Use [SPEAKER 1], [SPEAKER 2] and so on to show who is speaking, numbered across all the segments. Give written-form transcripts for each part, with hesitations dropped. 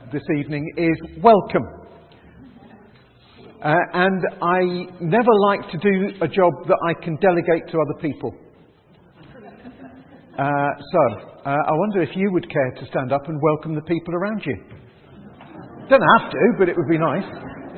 [SPEAKER 1] this evening is welcome. And I never like to do a job that I can delegate to other people. I wonder if you would care to stand up and welcome the people around you. Don't have to, but it would be nice.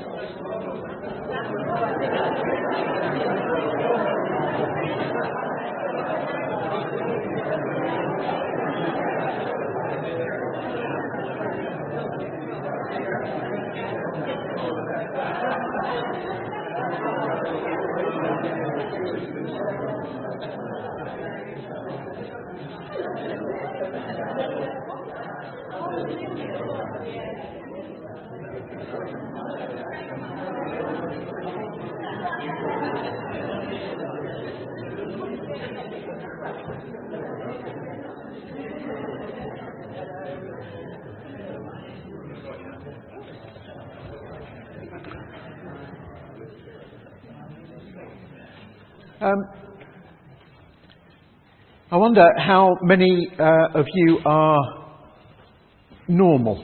[SPEAKER 1] I wonder how many of you are normal.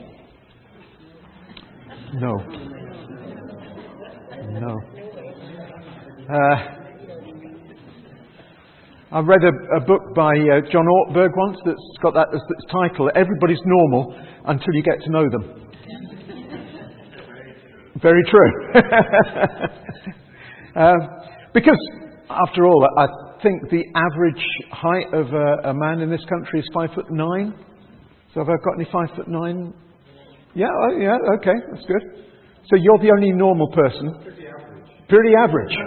[SPEAKER 1] No. I read a book by John Ortberg once that's got that as its title, Everybody's Normal Until You Get to Know Them. Very true. Because, after all, I think the average height of a man in this country is 5'9". So have I got any 5'9"? Yeah, okay, that's good. So you're the only normal person. Pretty average.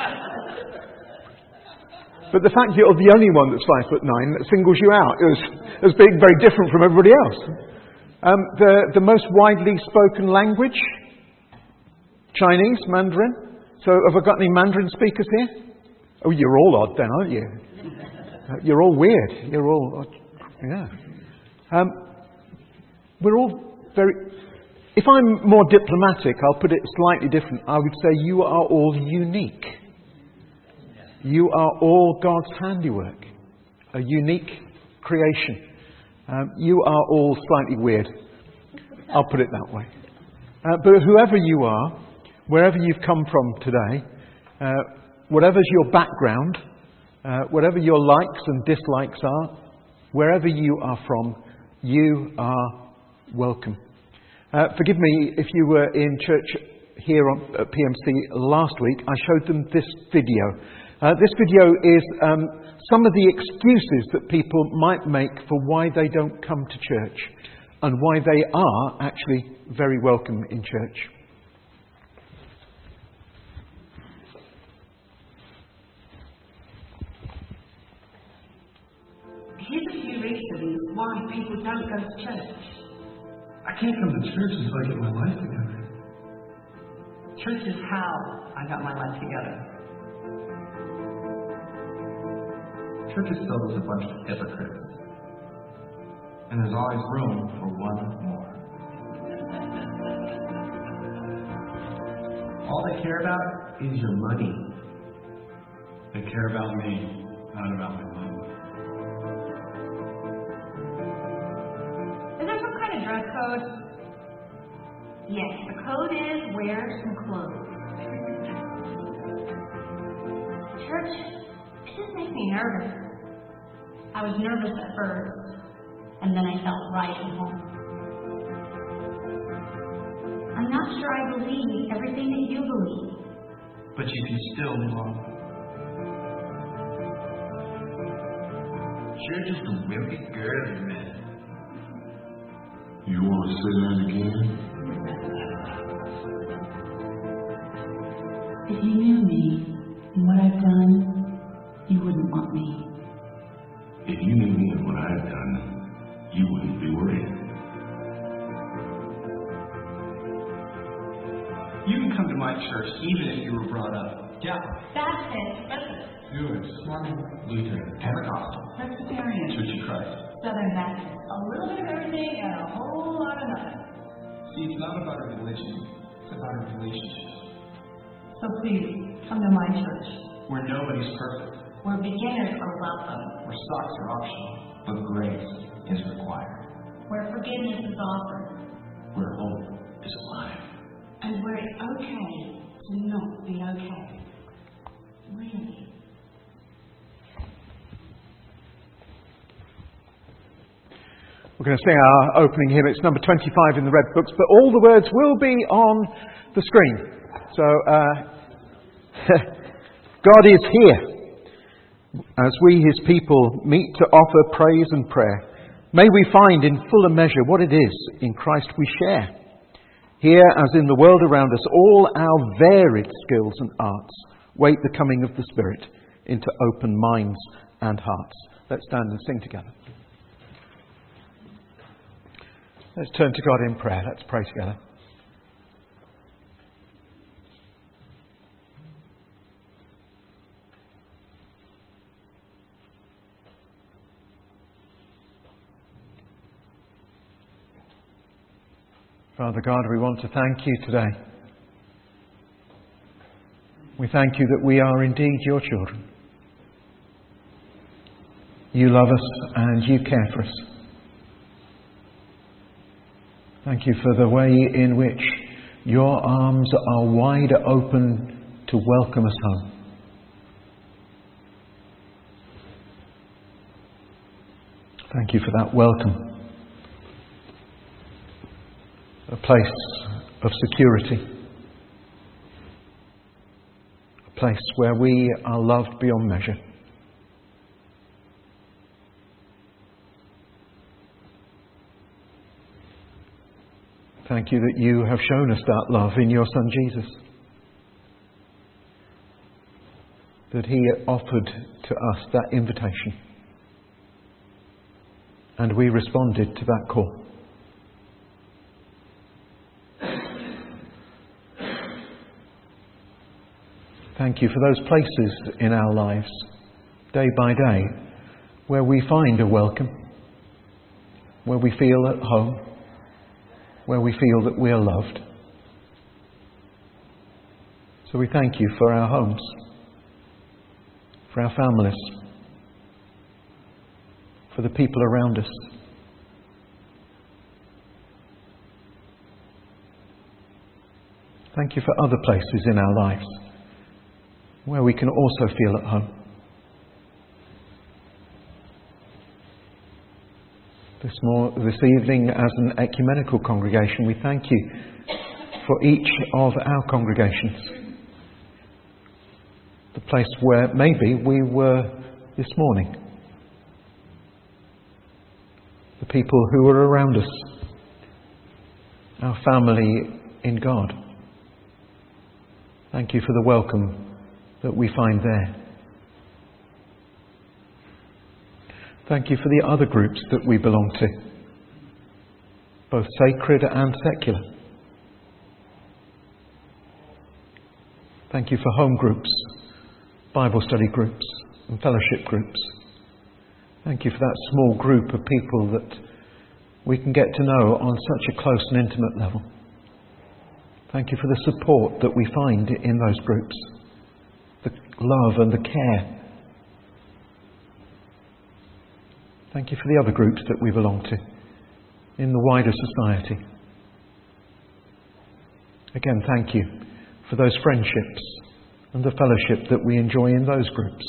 [SPEAKER 1] But the fact you're the only one that's 5'9" that singles you out as being very different from everybody else. The most widely spoken language, Chinese, Mandarin. So have I got any Mandarin speakers here? Oh, you're all odd then, aren't you? You're all weird. You're all odd. Yeah. We're all very... If I'm more diplomatic, I'll put it slightly different. I would say you are all unique. You are all God's handiwork. A unique creation. You are all slightly weird. I'll put it that way. But whoever you are, wherever you've come from today, whatever's your background, whatever your likes and dislikes are, wherever you are from, you are welcome. Forgive me if you were in church here at PMC last week. I showed them this video. This video is some of the excuses that people might make for why they don't come to church and why they are actually very welcome in church.
[SPEAKER 2] Here's a few reasons why people don't go to church.
[SPEAKER 3] I can't come to church until I get my life together.
[SPEAKER 2] Church is how I got my life together.
[SPEAKER 3] Church is filled with a bunch of hypocrites. And there's always room for one more. All they care about is your money. They care about me, not about my money.
[SPEAKER 4] Is there some kind of dress code? Yes, the code is wear some clothes. Church, it just makes me nervous. I was nervous at first, and then I felt right at home. I'm not sure I believe everything that you believe.
[SPEAKER 3] But you can still love. You're just a wimpy girly man.
[SPEAKER 5] You want to say that again?
[SPEAKER 6] If you knew me and what I've done, you wouldn't want me.
[SPEAKER 5] If you knew me and what I've done, you wouldn't be worried.
[SPEAKER 3] You can come to my church even if you were brought up Catholic,
[SPEAKER 4] That's it.
[SPEAKER 3] Jewish, Mormon, Lutheran, Pentecostal,
[SPEAKER 4] Presbyterian,
[SPEAKER 3] Church of Christ.
[SPEAKER 4] Southern Baptist. A little bit of everything and a whole lot of nothing.
[SPEAKER 3] See, it's not about a religion, it's about a relationship.
[SPEAKER 4] So please, come to my church.
[SPEAKER 3] Where nobody's perfect,
[SPEAKER 4] Where beginners are welcome.
[SPEAKER 3] where socks are optional, but grace is required.
[SPEAKER 4] Where forgiveness is offered.
[SPEAKER 3] Where
[SPEAKER 4] to not be okay. Really.
[SPEAKER 1] We're going to sing our opening hymn. It's number 25 in the red books, but all the words will be on the screen. So, God is here as we, His people, meet to offer praise and prayer. May we find in fuller measure what it is in Christ we share. Here, as in the world around us, all our varied skills and arts wait the coming of the Spirit into open minds and hearts. Let's stand and sing together. Let's turn to God in prayer. Let's pray together. Father God, we want to thank you today. We thank you that we are indeed your children. You love us and you care for us. Thank you for the way in which your arms are wide open to welcome us home. Thank you for that welcome. A place of security. A place where we are loved beyond measure. Thank you that you have shown us that love in your Son Jesus. That He offered to us that invitation. And we responded to that call. Thank you for those places in our lives, day by day, where we find a welcome, where we feel at home, where we feel that we are loved. So we thank you for our homes, for our families, for the people around us. Thank you for other places in our lives where we can also feel at home. This evening, as an ecumenical congregation, we thank you for each of our congregations. The place where maybe we were this morning. The people who are around us. Our family in God. Thank you for the welcome that we find there. Thank you for the other groups that we belong to, both sacred and secular. Thank you for home groups, Bible study groups and fellowship groups. Thank you for that small group of people that we can get to know on such a close and intimate level. Thank you for the support that we find in those groups, the love and the care. Thank you for the other groups that we belong to in the wider society. Again, thank you for those friendships and the fellowship that we enjoy in those groups.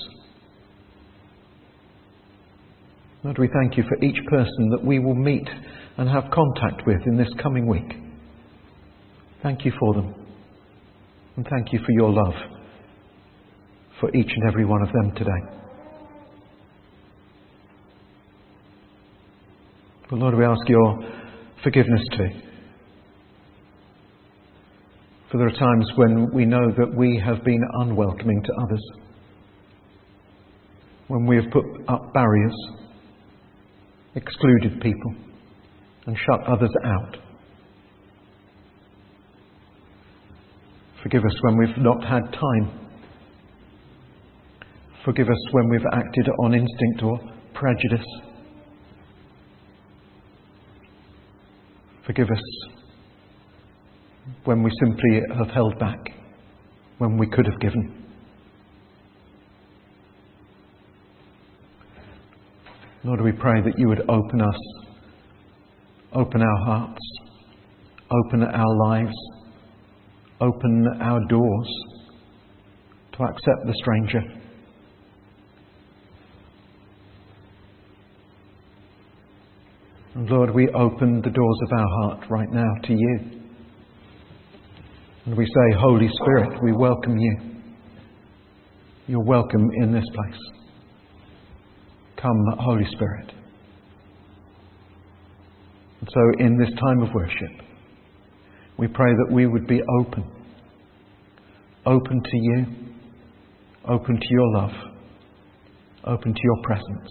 [SPEAKER 1] Lord, we thank you for each person that we will meet and have contact with in this coming week. Thank you for them. And thank you for your love for each and every one of them today. But Lord, we ask your forgiveness too. For there are times when we know that we have been unwelcoming to others. When we have put up barriers, excluded people, and shut others out. Forgive us when we've not had time. Forgive us when we've acted on instinct or prejudice. Forgive us when we simply have held back, when we could have given. Lord, we pray that you would open us, open our hearts, open our lives, open our doors to accept the stranger. And Lord, we open the doors of our heart right now to you. And we say, Holy Spirit, we welcome you. You're welcome in this place. Come, Holy Spirit. And so in this time of worship, we pray that we would be open to you, open to your love, open to your presence.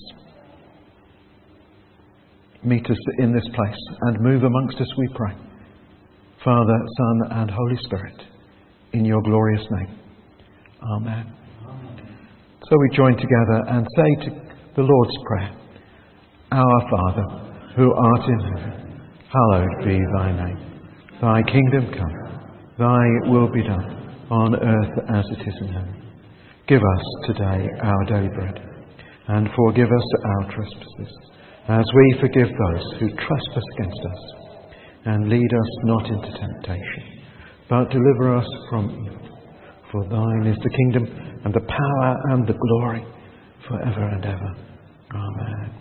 [SPEAKER 1] Meet us in this place and move amongst us, we pray. Father, Son, and Holy Spirit, in your glorious name. Amen. So we join together and say to the Lord's Prayer, Our Father, who art in heaven, hallowed be thy name. Thy kingdom come, thy will be done, on earth as it is in heaven. Give us today our daily bread, and forgive us our trespasses, as we forgive those who trespass against us. And lead us not into temptation, but deliver us from evil. For thine is the kingdom, and the power, and the glory, forever and ever. Amen.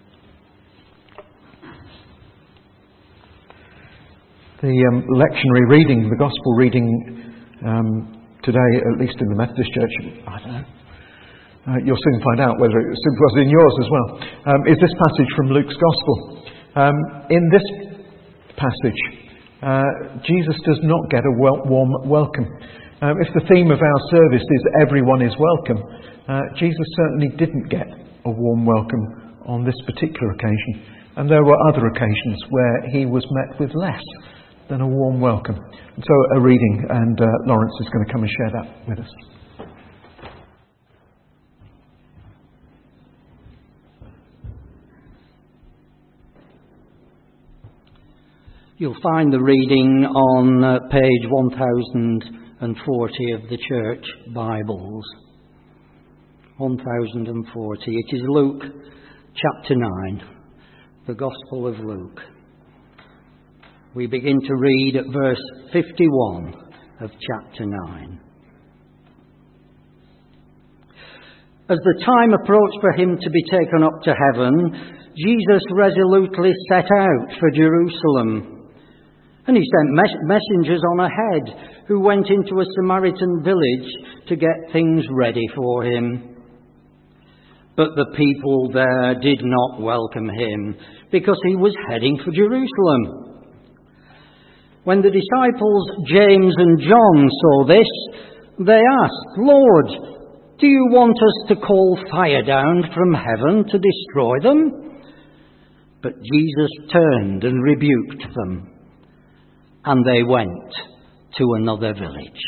[SPEAKER 1] The lectionary reading, the Gospel reading today, at least in the Methodist Church, I don't know, you'll soon find out whether it was in yours as well, is this passage from Luke's Gospel. In this passage, Jesus does not get a warm welcome. If the theme of our service is everyone is welcome, Jesus certainly didn't get a warm welcome on this particular occasion. And there were other occasions where he was met with less than a warm welcome. And so a reading, and Lawrence is going to come and share that with us.
[SPEAKER 2] You'll find the reading on page 1040 of the Church Bibles. 1040. It is Luke chapter 9, the Gospel of Luke. We begin to read at verse 51 of chapter 9. As the time approached for him to be taken up to heaven, Jesus resolutely set out for Jerusalem. And he sent messengers on ahead, who went into a Samaritan village to get things ready for him. But the people there did not welcome him, because he was heading for Jerusalem. When the disciples James and John saw this, they asked, Lord, do you want us to call fire down from heaven to destroy them? But Jesus turned and rebuked them. And they went to another village.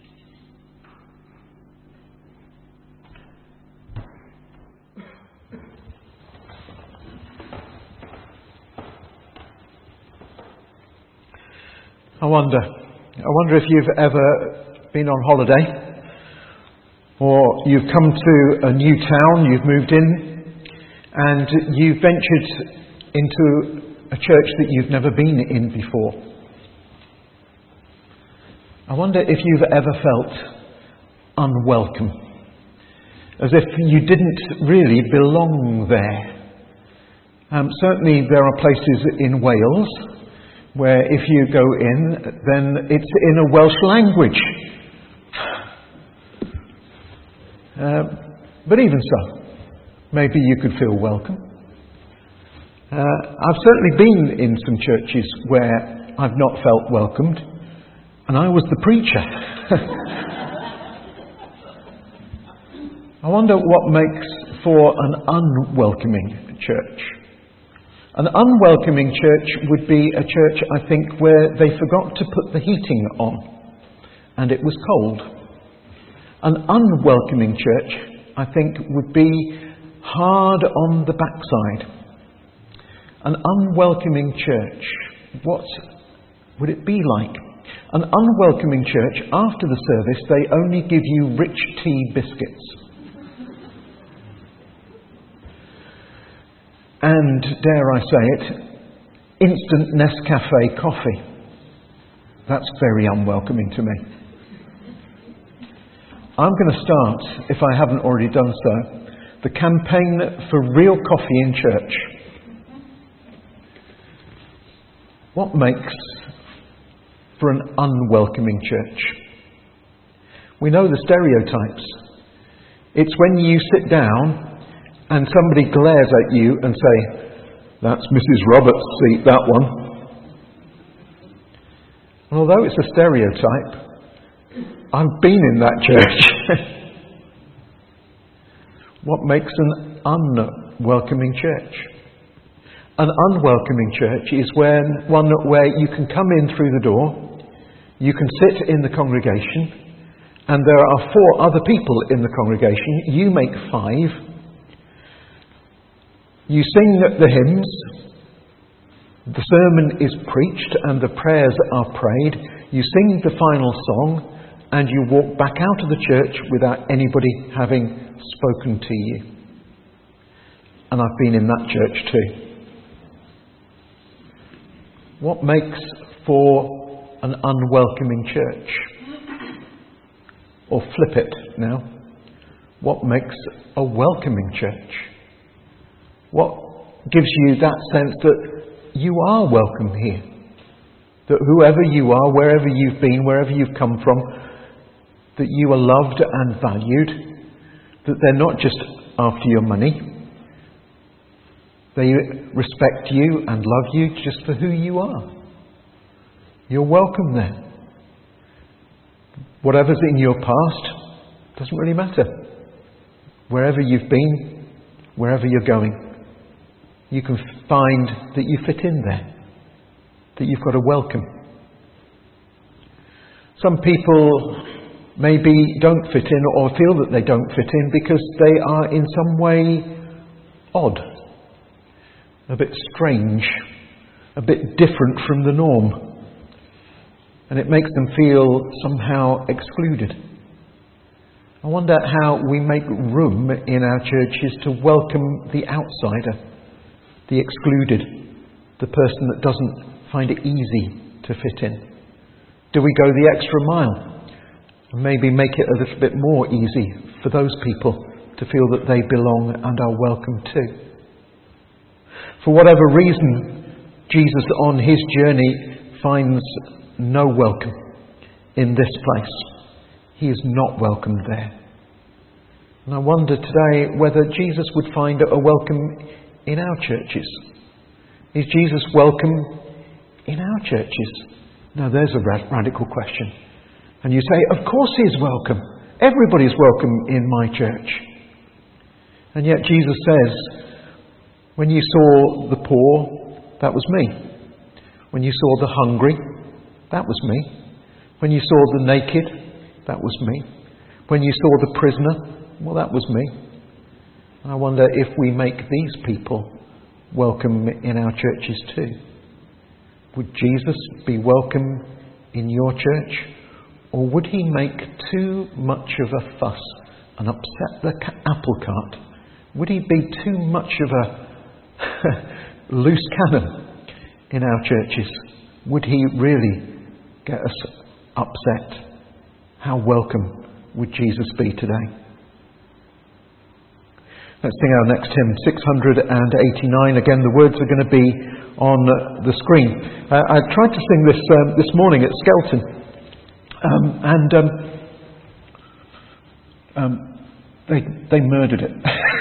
[SPEAKER 1] I wonder if you've ever been on holiday, or you've come to a new town, you've moved in, and you've ventured into a church that you've never been in before. I wonder if you've ever felt unwelcome, as if you didn't really belong there. Certainly there are places in Wales where if you go in, then it's in a Welsh language. But even so, maybe you could feel welcome. I've certainly been in some churches where I've not felt welcomed, and I was the preacher. I wonder what makes for an unwelcoming church. An unwelcoming church would be a church, I think, where they forgot to put the heating on, and it was cold. An unwelcoming church, I think, would be hard on the backside. An unwelcoming church, what would it be like? An unwelcoming church, after the service, they only give you rich tea biscuits. And, dare I say it, instant Nescafe coffee. That's very unwelcoming to me. I'm going to start, if I haven't already done so, the campaign for real coffee in church. What makes for an unwelcoming church? We know the stereotypes. It's when you sit down and somebody glares at you and say, "That's Mrs. Roberts' seat, that one." And although it's a stereotype, I've been in that church. What makes an unwelcoming church? An unwelcoming church is one where you can come in through the door, you can sit in the congregation, and there are 4 other people in the congregation. You make 5. You sing the hymns, the sermon is preached and the prayers are prayed. You sing the final song and you walk back out of the church without anybody having spoken to you. And I've been in that church too. What makes for an unwelcoming church? Or flip it now. What makes a welcoming church? What gives you that sense that you are welcome here? That whoever you are, wherever you've been, wherever you've come from, that you are loved and valued, that they're not just after your money. They respect you and love you just for who you are. You're welcome there. Whatever's in your past doesn't really matter. Wherever you've been, wherever you're going, you can find that you fit in there, that you've got a welcome. Some people maybe don't fit in or feel that they don't fit in because they are in some way odd, a bit strange, a bit different from the norm. And it makes them feel somehow excluded. I wonder how we make room in our churches to welcome the outsider, the excluded, the person that doesn't find it easy to fit in. Do we go the extra mile and maybe make it a little bit more easy for those people to feel that they belong and are welcome too? For whatever reason, Jesus on his journey finds no welcome in this place. He is not welcomed there. And I wonder today whether Jesus would find a welcome in our churches. Is Jesus welcome in our churches? Now there's a radical question. And you say, of course he's welcome. Everybody's welcome in my church. And yet Jesus says, when you saw the poor, that was me. When you saw the hungry, that was me. When you saw the naked, that was me. When you saw the prisoner, well, that was me. And I wonder if we make these people welcome in our churches too. Would Jesus be welcome in your church? Or would he make too much of a fuss and upset the apple cart? Would he be too much of a loose cannon in our churches? Would he really get us upset? How welcome would Jesus be today? Let's sing our next hymn, 689. Again, the words are going to be on the screen. I tried to sing this morning at Skelton, they murdered it.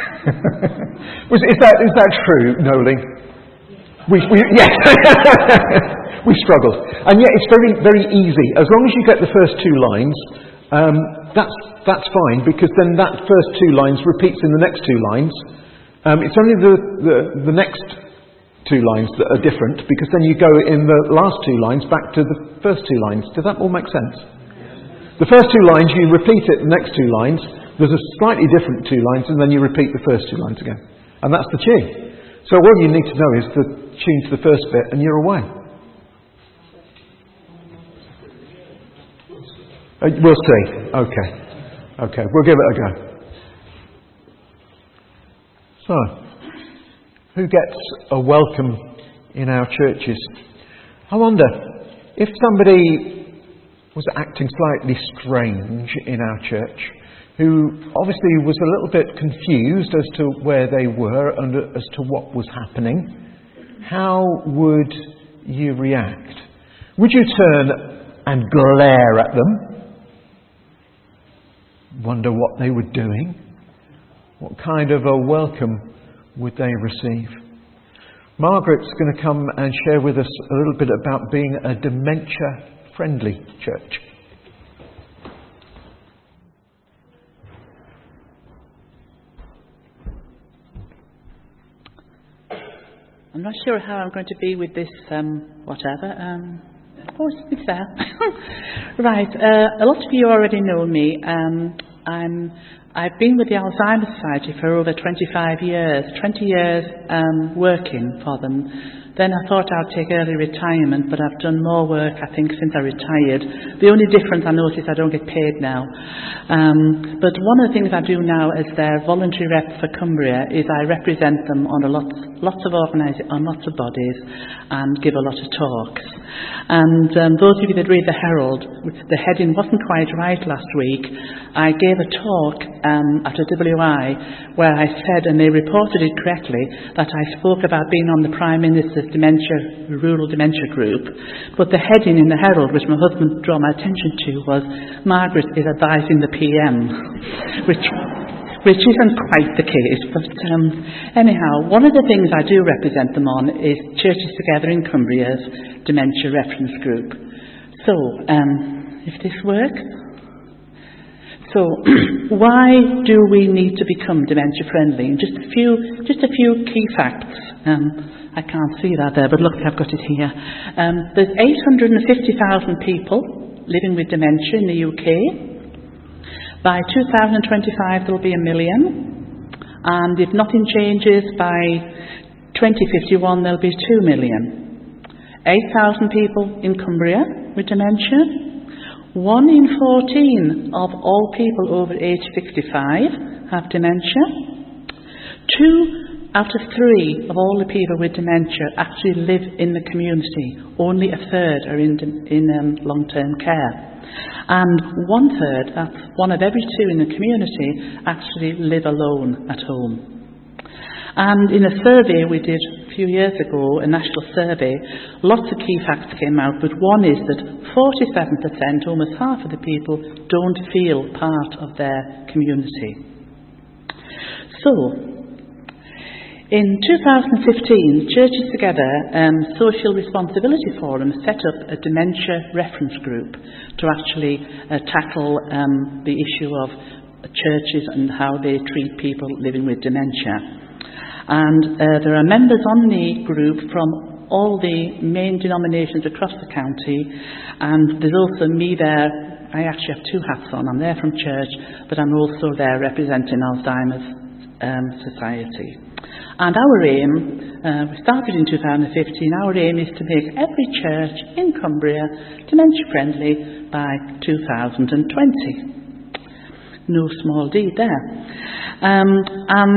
[SPEAKER 1] Is that true, Noling? Yes. We struggled. And yet it's very, very easy. As long as you get the first 2 lines, that's fine, because then that first 2 lines repeats in the next 2 lines. It's only the next 2 lines that are different, because then you go in the last 2 lines back to the first 2 lines. Does that all make sense? The first 2 lines, you repeat it the next 2 lines. There's a slightly different 2 lines, and then you repeat the first 2 lines again. And that's the tune. So all you need to know is the tune to the first bit, and you're away. We'll see. Okay, we'll give it a go. So, who gets a welcome in our churches? I wonder, if somebody was acting slightly strange in our church, who obviously was a little bit confused as to where they were and as to what was happening, how would you react? Would you turn and glare at them? Wonder what they were doing? What kind of a welcome would they receive? Margaret's going to come and share with us a little bit about being a dementia-friendly church.
[SPEAKER 7] I'm not sure how I'm going to be with this, whatever. It's there. Right, a lot of you already know me. I've been with the Alzheimer's Society for over 25 years, 20 years working for them. Then I thought I'd take early retirement, but I've done more work, I think, since I retired. The only difference I notice, I don't get paid now. But one of the things I do now as their voluntary rep for Cumbria is I represent them on lots of bodies and give a lot of talks. And those of you that read the Herald, the heading wasn't quite right last week. I gave a talk at a WI where I said, and they reported it correctly, that I spoke about being on the Prime Minister's rural dementia group. But the heading in the Herald, which my husband drew my attention to, was Margaret is advising the PM, which isn't quite the case. But anyhow, one of the things I do represent them on is Churches Together in Cumbria's Dementia Reference Group. So, if this works. So, why do we need to become dementia friendly? And just a few key facts. I can't see that there, but look, I've got it here. There's 850,000 people living with dementia in the UK. By 2025, there will be 1 million. And if nothing changes, by 2051, there'll be 2 million. 8,000 people in Cumbria with dementia. 1 in 14 of all people over age 65 have dementia. 2 out of 3 of all the people with dementia actually live in the community. Only a third are in long-term care. And 1/3, that's 1 of every 2 in the community, actually live alone at home. And in a survey we did a few years ago, a national survey, lots of key facts came out, but one is that 47%, almost half of the people, don't feel part of their community. So, in 2015, Churches Together Social Responsibility Forum set up a dementia reference group to actually tackle the issue of churches and how they treat people living with dementia. And there are members on the group from all the main denominations across the county, and there's also me there. I actually have 2 hats on. I'm there from church, but I'm also there representing Alzheimer's Society. And our aim, we started in 2015, our aim is to make every church in Cumbria dementia friendly by 2020. No small deed there. And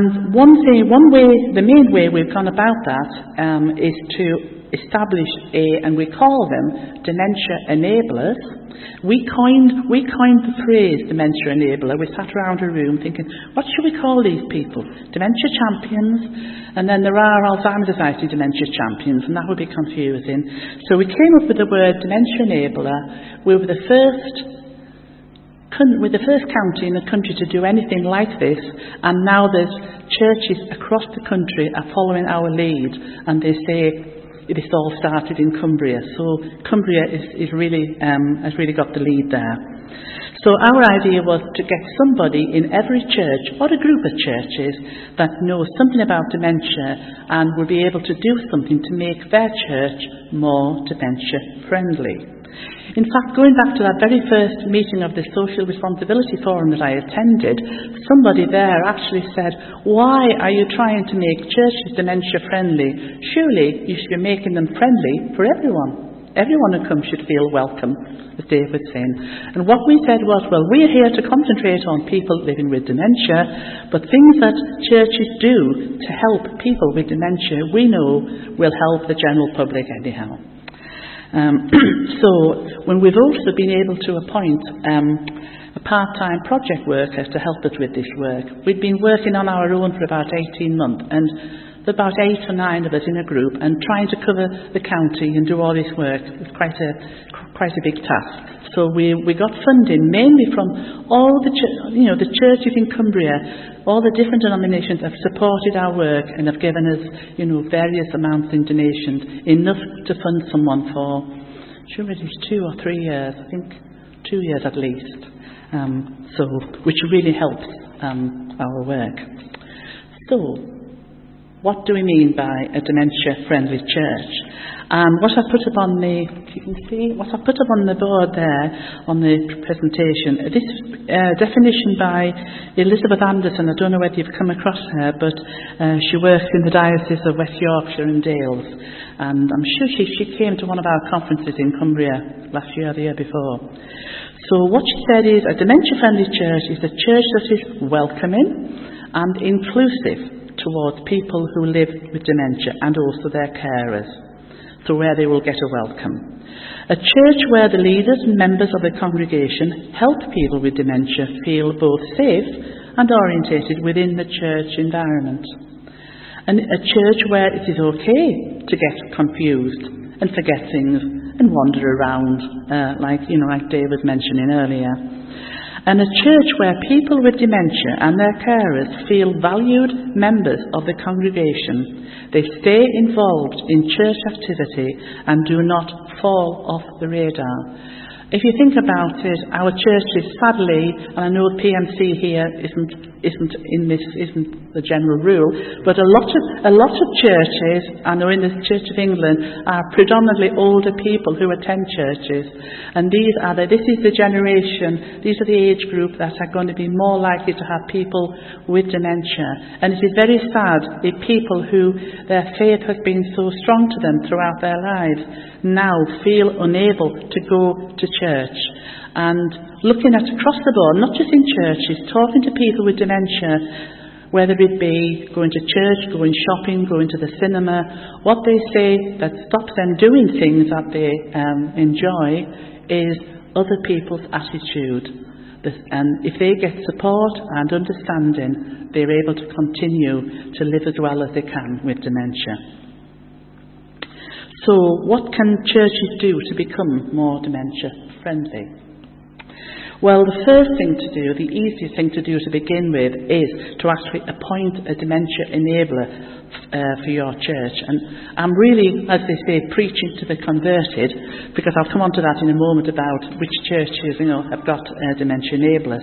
[SPEAKER 7] the main way we've gone about that is to establish and we call them dementia enablers. We coined the phrase dementia enabler. We sat around a room thinking, what should we call these people? Dementia champions, and then there are Alzheimer's Society dementia champions, and that would be confusing. So we came up with the word dementia enabler. We were the first county in the country to do anything like this, and now there's churches across the country are following our lead, and they say this all started in Cumbria. So Cumbria has really got the lead there. So our idea was to get somebody in every church or a group of churches that knows something about dementia and will be able to do something to make their church more dementia friendly. In fact, going back to that very first meeting of the Social Responsibility Forum that I attended, somebody there actually said, why are you trying to make churches dementia friendly? Surely you should be making them friendly for everyone. Everyone who comes should feel welcome, as Dave was saying. And what we said was, well, we're here to concentrate on people living with dementia, but things that churches do to help people with dementia, we know will help the general public anyhow. So when we've also been able to appoint a part-time project worker to help us with this work. We'd been working on our own for about 18 months, and there were about 8 or 9 of us in a group, and trying to cover the county and do all this work was quite a big task. So we got funding mainly from all the the churches in Cumbria. All the different denominations have supported our work and have given us various amounts in donations, enough to fund someone for, it was 2 or 3 years, I think 2 years at least. Which really helps our work. So, what do we mean by a dementia-friendly church? And what I put up on what I put up on the board there on the presentation, this definition by Elizabeth Anderson. I don't know whether you've come across her, but she works in the Diocese of West Yorkshire and Dales, and I'm sure she came to one of our conferences in Cumbria last year or the year before. So what she said is, a dementia-friendly church is a church that is welcoming and inclusive towards people who live with dementia and also their carers, so where they will get a welcome. A church where the leaders and members of the congregation help people with dementia feel both safe and orientated within the church environment. And a church where it is okay to get confused and forget things and wander around, like Dave was mentioning earlier. And a church where people with dementia and their carers feel valued members of the congregation. They stay involved in church activity and do not fall off the radar. If you think about it, our churches, sadly, and I know PMC here isn't the general rule, but a lot of churches, I know in the Church of England, are predominantly older people who attend churches, and this is the generation, these are the age group that are going to be more likely to have people with dementia. And it is very sad if people who their faith has been so strong to them throughout their lives now feel unable to go to church. And looking at across the board, not just in churches, talking to people with dementia, whether it be going to church, going shopping, going to the cinema, what they say that stops them doing things that they enjoy is other people's attitude. And if they get support and understanding, they're able to continue to live as well as they can with dementia. So what can churches do to become more dementia-friendly? Well, the first thing to do, the easiest thing to do to begin with, is to actually appoint a dementia enabler for your church. And I'm really, as they say, preaching to the converted, because I'll come on to that in a moment about which churches, have got dementia enablers.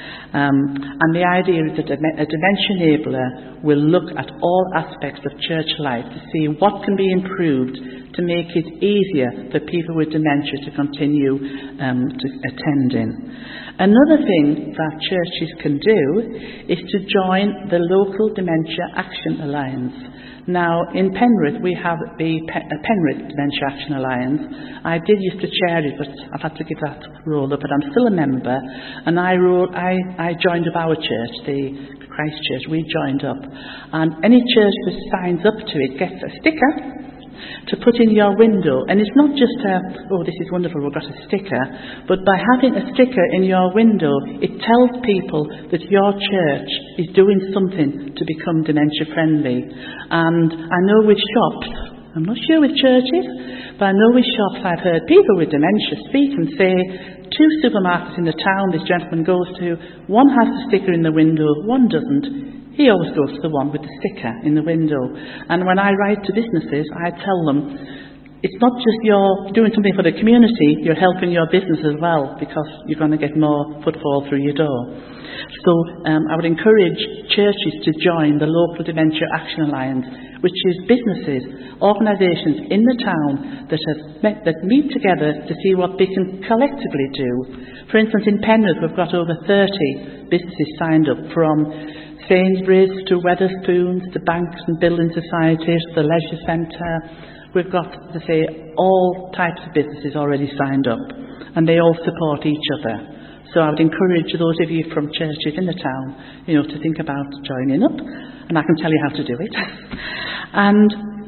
[SPEAKER 7] And the idea is that a dementia enabler will look at all aspects of church life to see what can be improved to make it easier for people with dementia to continue attending. Another thing that churches can do is to join the local Dementia Action Alliance. Now, in Penrith, we have the Penrith Dementia Action Alliance. I did used to chair it, but I've had to give that role up, but I'm still a member. And I joined up our church, the Christ Church. We joined up. And any church that signs up to it gets a sticker to put in your window. And it's not just this is wonderful, we've got a sticker, but by having a sticker in your window, it tells people that your church is doing something to become dementia friendly. And I know with shops, I'm not sure with churches, but I know with shops I've heard people with dementia speak and say, 2 supermarkets in the town this gentleman goes to, one has the sticker in the window, one doesn't. He always goes to the one with the sticker in the window. And when I write to businesses, I tell them, it's not just you're doing something for the community, you're helping your business as well, because you're going to get more footfall through your door. So I would encourage churches to join the local Dementia Action Alliance, which is businesses, organisations in the town that meet together to see what they can collectively do. For instance, in Penrith, we've got over 30 businesses signed up, from Sainsbury's to Wetherspoons, to banks and building societies, the leisure centre. We've got, all types of businesses already signed up, and they all support each other. So I would encourage those of you from churches in the town, to think about joining up, and I can tell you how to do it. And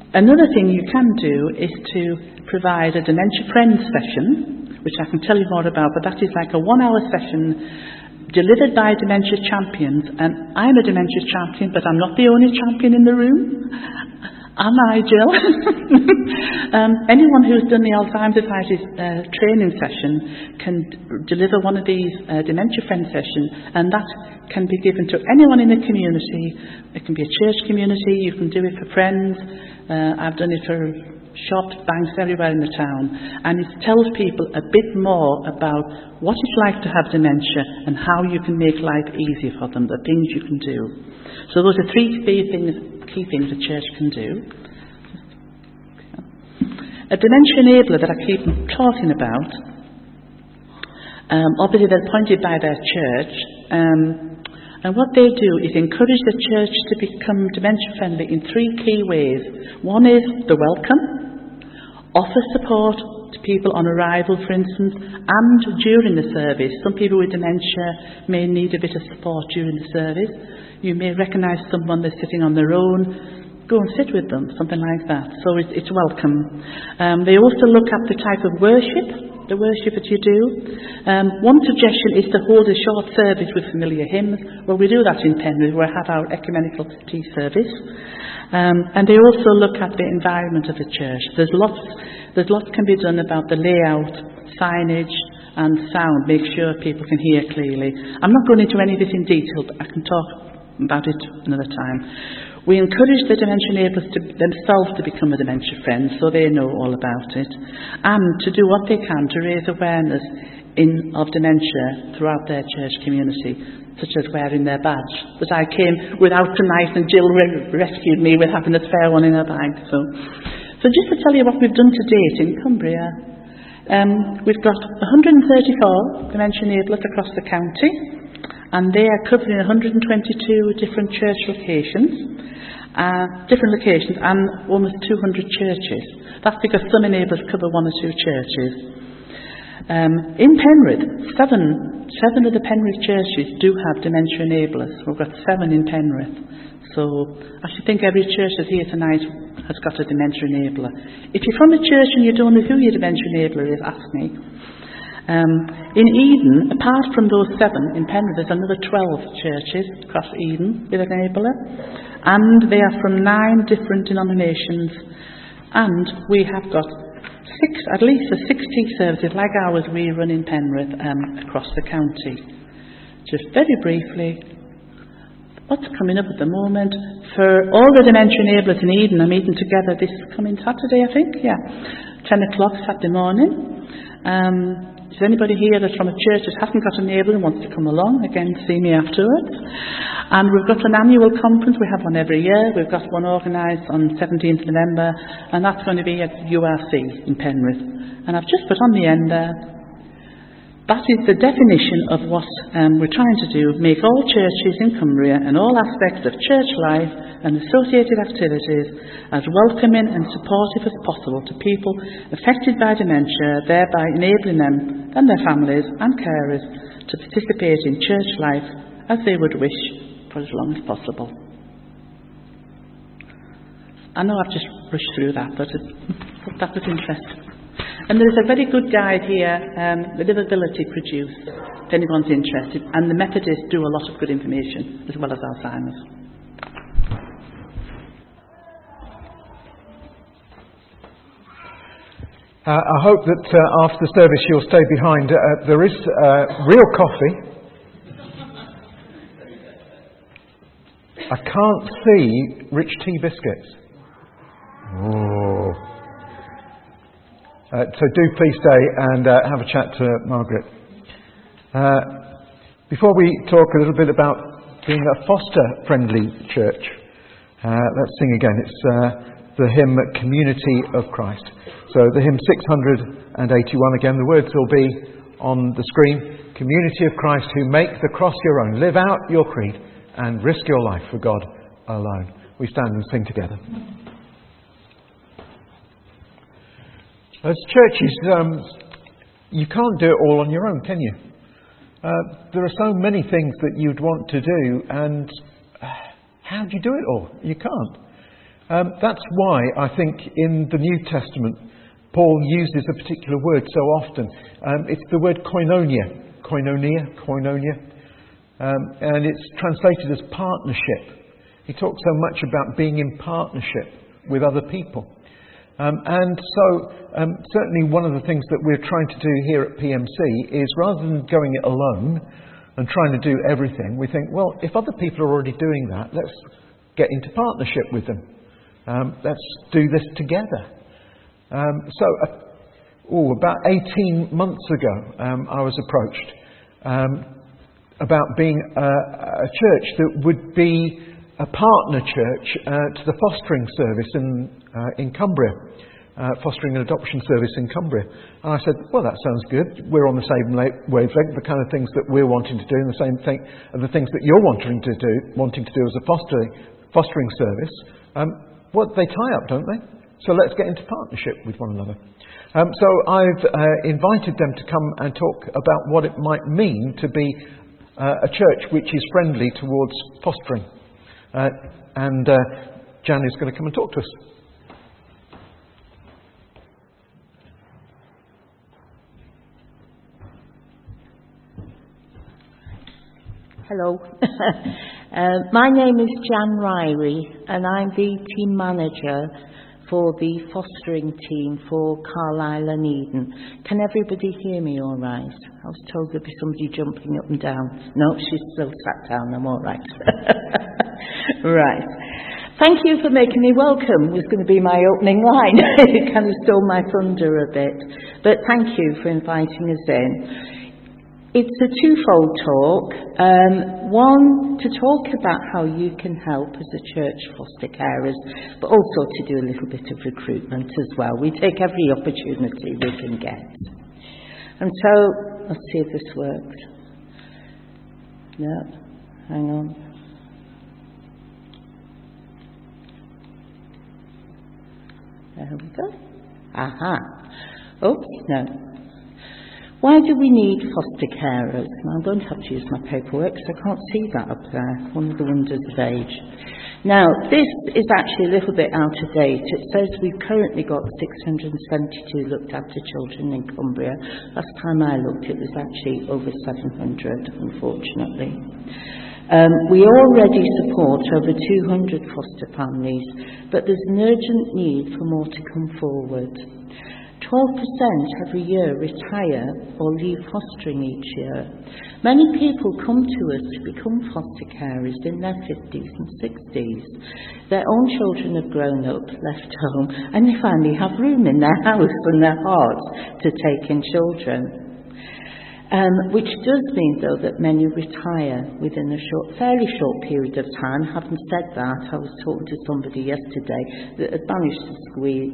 [SPEAKER 7] Another thing you can do is to provide a Dementia Friends session, which I can tell you more about, but that is like a 1-hour session delivered by dementia champions. And I'm a dementia champion, but I'm not the only champion in the room. Am I, Jill? Anyone who's done the Alzheimer's Society's training session can deliver one of these Dementia Friends sessions, and that can be given to anyone in the community. It can be a church community, you can do it for friends. I've done it for shops, banks, everywhere in the town, and it tells people a bit more about what it's like to have dementia and how you can make life easier for them, the things you can do. So those are 3 key things a church can do. A dementia enabler that I keep talking about, obviously they're appointed by their church, and what they do is encourage the church to become dementia friendly in 3 key ways. One is the welcome, offer support to people on arrival, for instance, and during the service. Some people with dementia may need a bit of support during the service. You may recognise someone that's sitting on their own. Go and sit with them, something like that. So it's welcome. They also look at the type of worship, the worship that you do. One suggestion is to hold a short service with familiar hymns. Well, we do that in Penrith. We have our ecumenical tea service. And they also look at the environment of the church. There's lots can be done about the layout, signage, and sound. Make sure people can hear clearly. I'm not going into any of this in detail, but I can talk about it another time. We encourage the dementia enablers themselves to become a dementia friend, so they know all about it, and to do what they can to raise awareness of dementia throughout their church community, such as wearing their badge. But I came without tonight, and Jill rescued me with having a spare one in her bag. So just to tell you what we've done to date in Cumbria, we've got 134 dementia enablers across the county, and they are covering 122 different church locations, and almost 200 churches. That's because some enablers cover 1 or 2 churches. In Penrith, seven of the Penrith churches do have dementia enablers. We've got 7 in Penrith. So I should think every church that's here tonight has got a dementia enabler. If you're from a church and you don't know who your dementia enabler is, ask me. In Eden, apart from those 7 in Penrith, there's another 12 churches across Eden with an enabler, and they are from 9 different denominations, and we have got at least 60 services like ours we run in Penrith across the county. Just very briefly, what's coming up at the moment? For all the dementia enablers in Eden are meeting together this coming Saturday, I think, 10 o'clock Saturday morning. Is anybody here that's from a church that hasn't got an enabler and wants to come along? Again, see me afterwards. And we've got an annual conference. We have one every year. We've got one organised on 17th November, and that's going to be at URC in Penrith. And I've just put on the end there, that is the definition of what we're trying to do, make all churches in Cumbria and all aspects of church life and associated activities as welcoming and supportive as possible to people affected by dementia, thereby enabling them and their families and carers to participate in church life as they would wish for as long as possible. I know I've just rushed through that, but that was interesting. And there's a very good guide here, the Livability produced, if anyone's interested, and the Methodists do a lot of good information, as well as Alzheimer's.
[SPEAKER 1] I hope that after the service you'll stay behind. There is real coffee. I can't see rich tea biscuits. Oh. So do please stay and have a chat to Margaret. Before we talk a little bit about being a foster-friendly church, let's sing again. It's the hymn Community of Christ. So the hymn 681 again. The words will be on the screen. Community of Christ who make the cross your own. Live out your creed and risk your life for God alone. We stand and sing together. As churches, you can't do it all on your own, can you? There are so many things that you'd want to do, and how do you do it all? You can't. That's why I think in the New Testament Paul uses a particular word so often. It's the word koinonia, and it's translated as partnership. He talks so much about being in partnership with other people. And so certainly one of the things that we're trying to do here at PMC is, rather than going it alone and trying to do everything, we think, well, if other people are already doing that, let's get into partnership with them. Let's do this together. About 18 months ago, I was approached about being a church that would be a partner church to the fostering service in Cumbria, fostering and adoption service in Cumbria. And I said, well, that sounds good. We're on the same wavelength, the kind of things that we're wanting to do, and the same thing, and the things that you're wanting to do as a fostering service. Well, they tie up, don't they? So let's get into partnership with one another. So I've invited them to come and talk about what it might mean to be a church which is friendly towards fostering. And Jan is going to come and talk to us.
[SPEAKER 8] Hello. My name is Jan Ryrie, and I'm the team manager for the fostering team for Carlisle and Eden. Can everybody hear me all right? I was told there'd be somebody jumping up and down. No, she's still sat down. I'm all right. Right. Thank you for making me welcome was going to be my opening line. It kind of stole my thunder a bit. But thank you for inviting us in. It's a twofold talk. One, to talk about how you can help as a church foster carers, but also to do a little bit of recruitment as well. We take every opportunity we can get. And so, let's see if this works. No, hang on. There we go. Aha. Oops, no. Why do we need foster carers? And I'm going to have to use my paperwork because I can't see that up there. One of the wonders of age. Now, this is actually a little bit out of date. It says we've currently got 672 looked after children in Cumbria. Last time I looked, it was actually over 700, unfortunately. We already support over 200 foster families, but there's an urgent need for more to come forward. 12% every year retire or leave fostering each year. Many people come to us to become foster carers in their 50s and 60s. Their own children have grown up, left home, and they finally have room in their house and their hearts to take in children. Which does mean, though, that many retire within a fairly short period of time. Having said that, I was talking to somebody yesterday that had managed to squeeze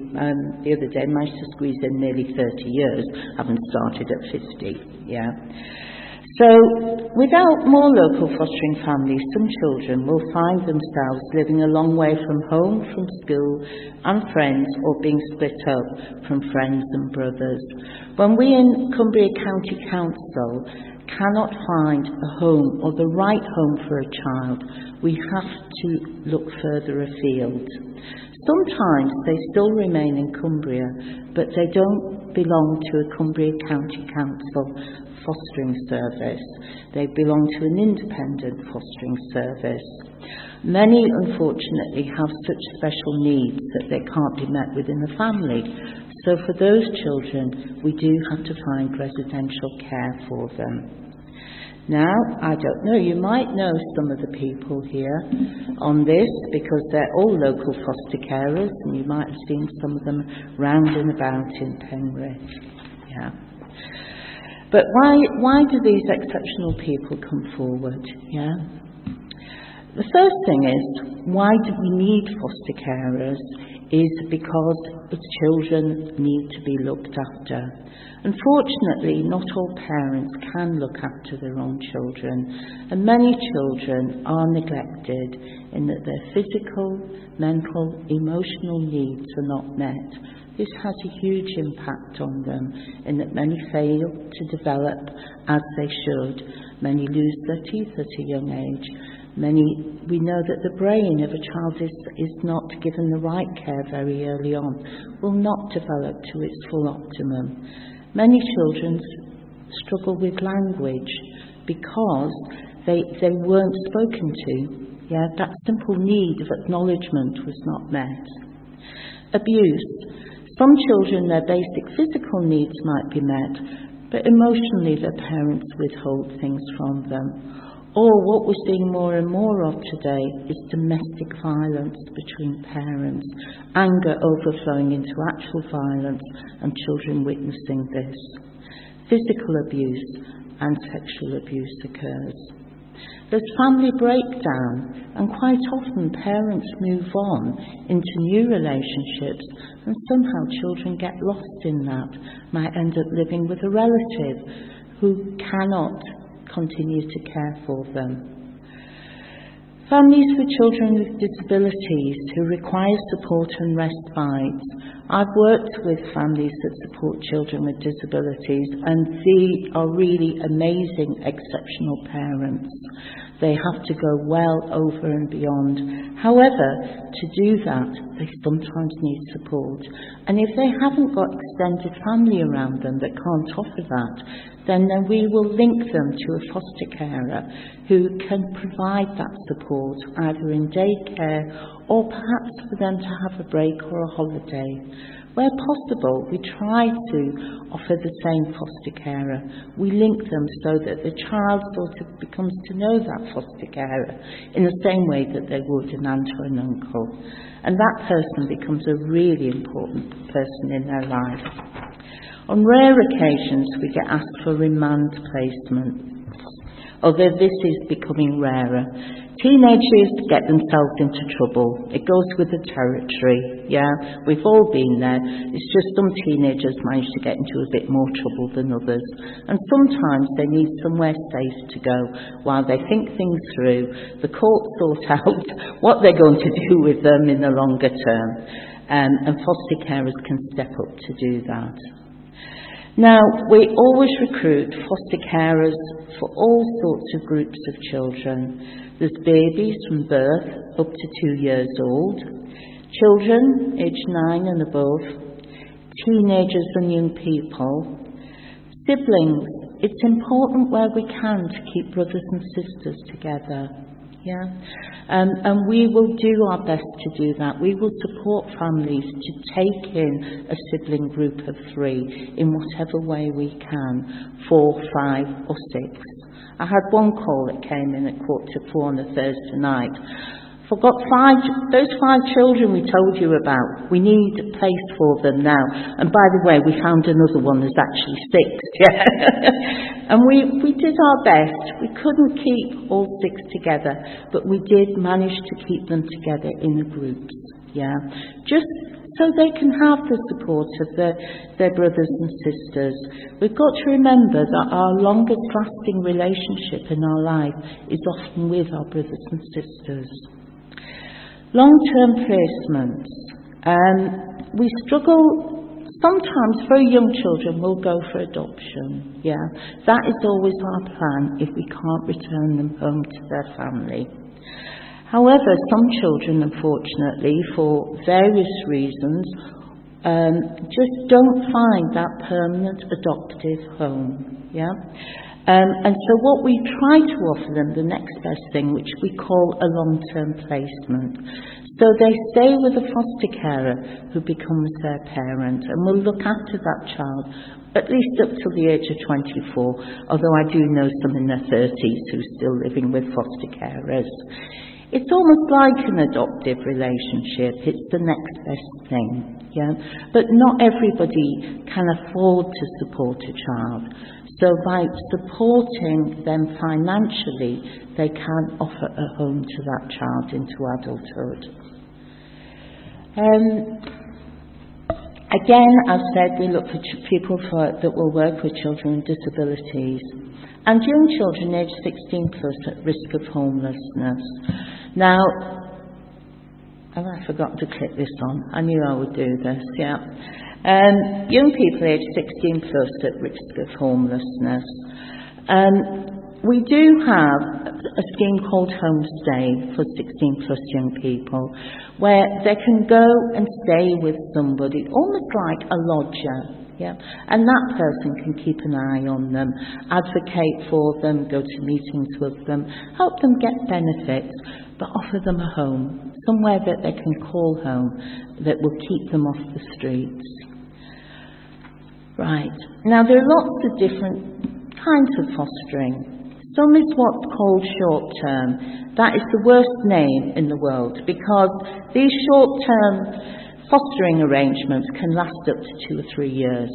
[SPEAKER 8] in nearly 30 years, having started at 50. Yeah. So, without more local fostering families, some children will find themselves living a long way from home, from school and friends, or being split up from friends and brothers. When we in Cumbria County Council cannot find a home or the right home for a child, we have to look further afield. Sometimes they still remain in Cumbria, but they don't belong to a Cumbria County Council fostering service. They belong to an independent fostering service. Many, unfortunately, have such special needs that they can't be met within the family. So for those children, we do have to find residential care for them. Now, I don't know, you might know some of the people here on this because they're all local foster carers, and you might have seen some of them round and about in Penrith. Yeah. But why do these exceptional people come forward? Yeah. The first thing is, why do we need foster carers? Is because the children need to be looked after. Unfortunately, not all parents can look after their own children, and many children are neglected in that their physical, mental, emotional needs are not met. This has a huge impact on them in that many fail to develop as they should. Many lose their teeth at a young age. We know that the brain of a child is not given the right care very early on, will not develop to its full optimum. Many children struggle with language because they weren't spoken to. Yeah, that simple need of acknowledgement was not met. Abuse. Some children, their basic physical needs might be met, but emotionally their parents withhold things from them. Or what we're seeing more and more of today is domestic violence between parents, anger overflowing into actual violence, and children witnessing this. Physical abuse and sexual abuse occurs. There's family breakdown, and quite often parents move on into new relationships, and somehow children get lost in that, might end up living with a relative who cannot continue to care for them. Families with children with disabilities who require support and respite. I've worked with families that support children with disabilities, and they are really amazing, exceptional parents. They have to go well over and beyond. However, to do that, they sometimes need support. And if they haven't got extended family around them that can't offer that, then we will link them to a foster carer who can provide that support either in daycare or perhaps for them to have a break or a holiday. Where possible, we try to offer the same foster carer. We link them so that the child sort of becomes to know that foster carer in the same way that they would an aunt or an uncle. And that person becomes a really important person in their life. On rare occasions, we get asked for remand placement, although this is becoming rarer. Teenagers get themselves into trouble. It goes with the territory, yeah? We've all been there. It's just some teenagers manage to get into a bit more trouble than others. And sometimes they need somewhere safe to go while they think things through. The courts sort out what they're going to do with them in the longer term. And foster carers can step up to do that. Now, we always recruit foster carers for all sorts of groups of children. There's babies from birth up to 2 years old, children aged 9 and above, teenagers and young people, siblings. It's important where we can to keep brothers and sisters together. Yeah, and we will do our best to do that. We will support families to take in a sibling group of 3 in whatever way we can, 4, 5 or 6. I had one call that came in at 3:45 on a Thursday night. Forgot those 5 children we told you about. We need a place for them now. And by the way, we found another one. There's actually 6. Yeah. And we did our best. We couldn't keep all 6 together, but we did manage to keep them together in the groups. Yeah, just so they can have the support of their brothers and sisters. We've got to remember that our longest lasting relationship in our life is often with our brothers and sisters. Long-term placements. We struggle. Sometimes very young children will go for adoption. Yeah, that is always our plan if we can't return them home to their family. However, some children, unfortunately, for various reasons, just don't find that permanent adoptive home. Yeah. And so what we try to offer them, the next best thing, which we call a long-term placement. So they stay with a foster carer who becomes their parent and will look after that child at least up till the age of 24, although I do know some in their 30s who are still living with foster carers. It's almost like an adoptive relationship. It's the next best thing, yeah? But not everybody can afford to support a child. So by supporting them financially, they can offer a home to that child into adulthood. Again, I've said we look for people that will work with children with disabilities and young children aged 16 plus at risk of homelessness. Now, have I forgot to click this on? I knew I would do this, yeah. Young people aged 16 plus at risk of homelessness. we do have a scheme called Homestay for 16 plus young people, where they can go and stay with somebody, almost like a lodger. Yeah, and that person can keep an eye on them, advocate for them, go to meetings with them, help them get benefits, but offer them a home, somewhere that they can call home, that will keep them off the streets. Right, now there are lots of different kinds of fostering. Some is what's called short-term. That is the worst name in the world, because these short-term fostering arrangements can last up to 2 or 3 years.